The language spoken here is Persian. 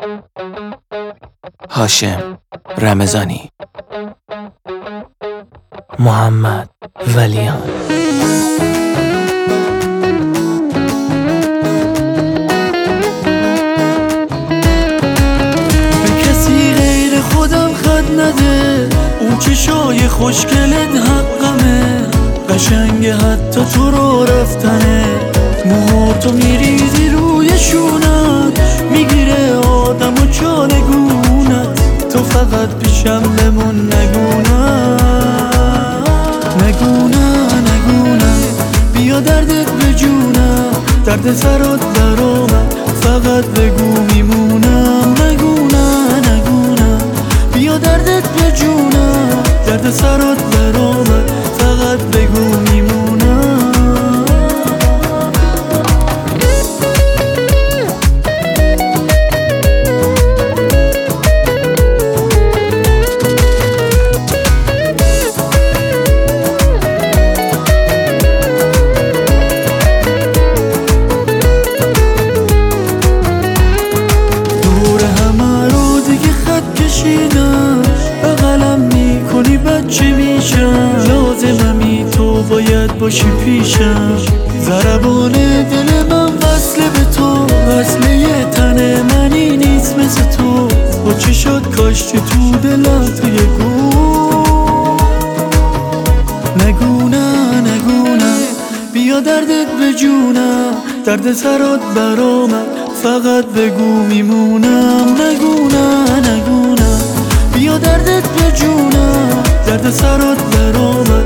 هاشم رمضانی، محمد ولیان. به کسی غیر خودم خط نده، اون چشای خوشگلت حقمه، قشنگه حتی تو رو رفتنه، موهاتو میریزی روی شونت، میگیره آدم و چالگونت، تو فقط پیشم بمون نگونم بیا دردت به جونم، درد سرات برامم، فقط بگو میمونم، نگونم بیا دردت به جونم، درد سرات برامم، فقط بگو میمونم. بغلم میکنی بچه میشم، لازممی تو باید باشی پیشم، ضربان دل من وصله به تو، وصله تن منی نیست مثل تو، با چی شد کاشتی تو دلم توی نگونم بیا دردت به جونم، درد سرات برامم، فقط بگو میمونم، نگونم بیا دردت به جونم، درد سرات برامم،